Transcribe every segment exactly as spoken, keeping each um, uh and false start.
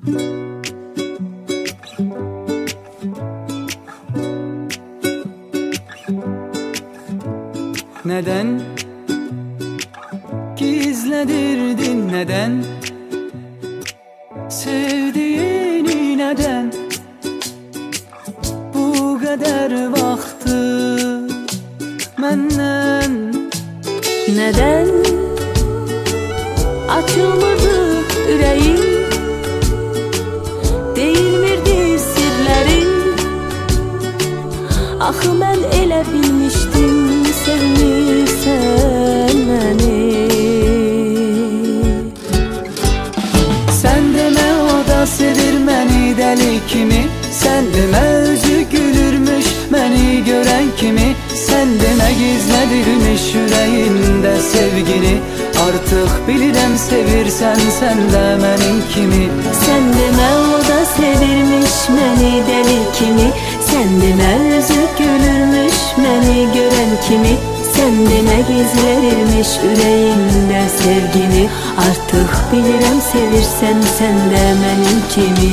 Neden gizledirdin, neden sevdiğini, neden bu kadar vakti menden? Neden açılmırdı yüreğim, değilmirdi sirlerim? Axı mən elə bilmişdim sevmirsən məni. Sen demə o da sevir məni deli kimi, sen demə özü gülürmüş məni görən kimi, sen demə gizlədirmiş yüreğinde sevgini. Artık bilirəm sevirsən sen de mənim kimi. Sen demə o da sevirmiş məni deli kimi, sen demə özü gülürmüş məni görən kimi, sen demə gizlərirmiş ürəyində sevgini. Artıq bilirəm sevirsən sen də mənim kimi.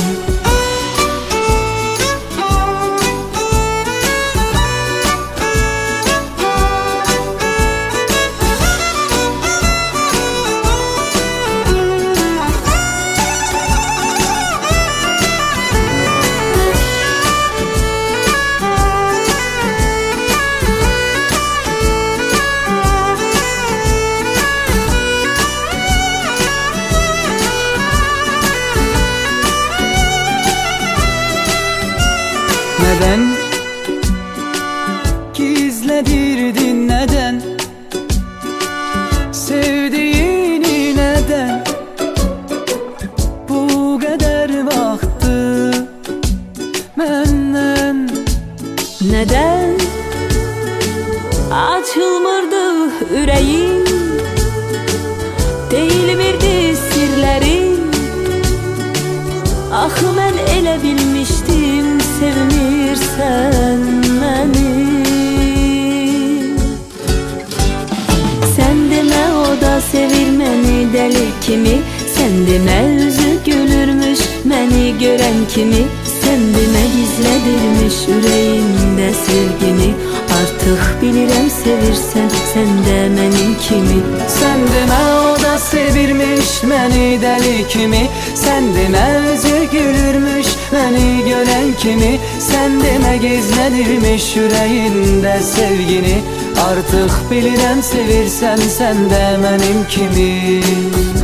Neden gizledirdin, neden sevdiğini, neden bu kadar vakti menden? Neden açılmırdı yüreğim, değilmirdi sirlerim? Axı mən elə bilmişdim sevmirsən məni. Sen demə o da sevir məni deli kimi, sen demə özü gülürmüş məni görən kimi, sen demə gizlədirmiş ürəyində sevgini. Artıq bilirəm sevirsən sen də mənim kimi. Sen demə o da sevirmiş məni deli kimi, sen demə özü gülürmüş məni görən kimi, sen demə gizlədirmiş yüreğinde sevgini. Artık bilirəm sevirsən sen de mənim kimi.